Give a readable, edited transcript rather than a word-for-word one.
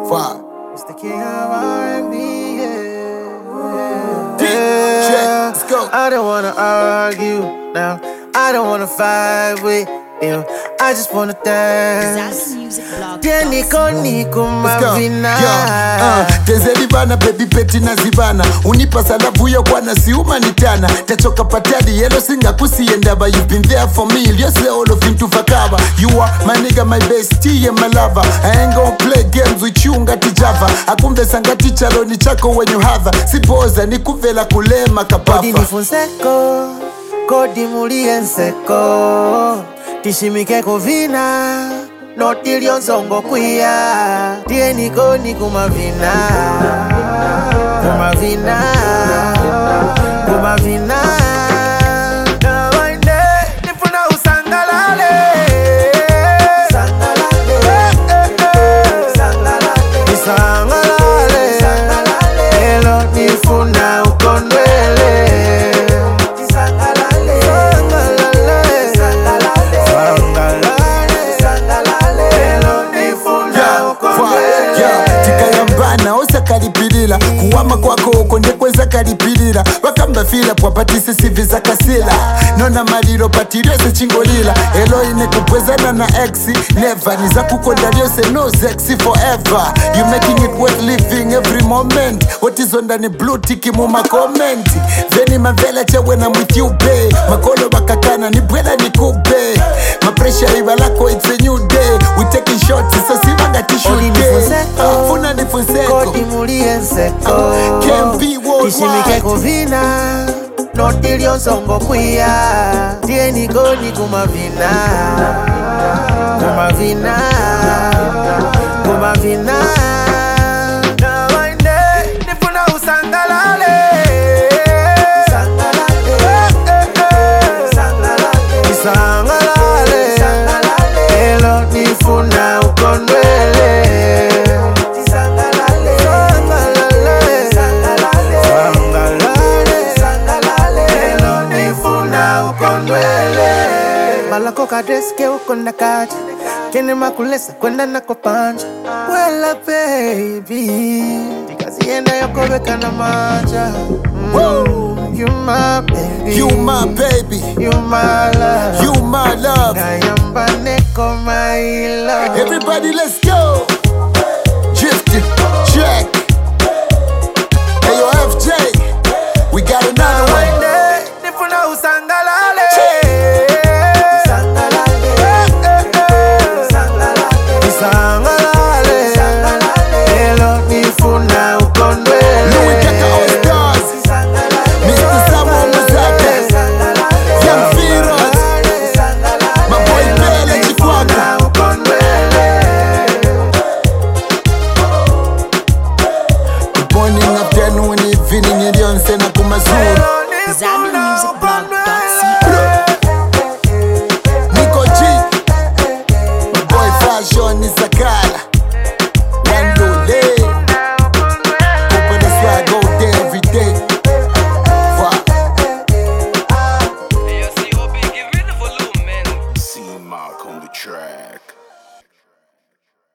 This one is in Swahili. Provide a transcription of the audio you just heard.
Fire. It's the king of R&B, DJ, let's go. I don't wanna argue now. I don't wanna fight with you. I just wanna dance. Niko mavina. Tezeli baby peti na zibana. Unipa salavu yo kwa nasiuma nitana. Tachoka patadi yellow singa kusienda. But you've been there for me. You say all of into fakaba. You are my nigga, my bestie and my lover. I ain't gon' play games with you ngati Java. Akumbe sangati chalo ni chako when you have. Sipoza ni kuvela kulema kapafa. Kodi nifunseko, kodi mulienseko. Tishimike kovina, notilio nsongo kuya. Tie niko mavina. Kumavina, kumavina. Kawainde, nifuna usangalale. Sangalale, sangalale. Sangalale, sangalale. Elo nifuna ukondwele. Sangalale, sangalale. Sangalale, sangalale. Elo nifuna ukondwele. Tikayambana osa kalipilila. Kuwama kwako ukonde kweza kalipilila. Wakamba fila pwapatise sivi za kasila. Nona malilo patilio se chingolila. Elo ine kupwezana na exi. Never niza kukonda se no sexy forever. You making it worth living every moment. What is on the blue tiki muma comment. Veni mavela che when I'm with you babe. Makolo bakakana ni bwela ni kube. My pressure ibalako it's a new day. We taking shots so simanga tissue day. Funa nifunseko. Kodi mulienseko. Can't be worldwide. Tishimike kovina, notilio nsongo kuya. Tie niko mavina. Kumavina, kumavina. Kawainde, nifuna usangalale. Sangalale, sangalale. Sangalale, elo nifuna ukondwele. Sangalale, sangalale. Sangalale, elo nifuna ukondwele. Malako kadeske ukonda kaja. Kene makulesa kwenda nako panja. Wela baby, tikazienda yokobeka na maja. You my baby, You my baby. you my love, You my love. Kayamba neko my love. Everybody let's go.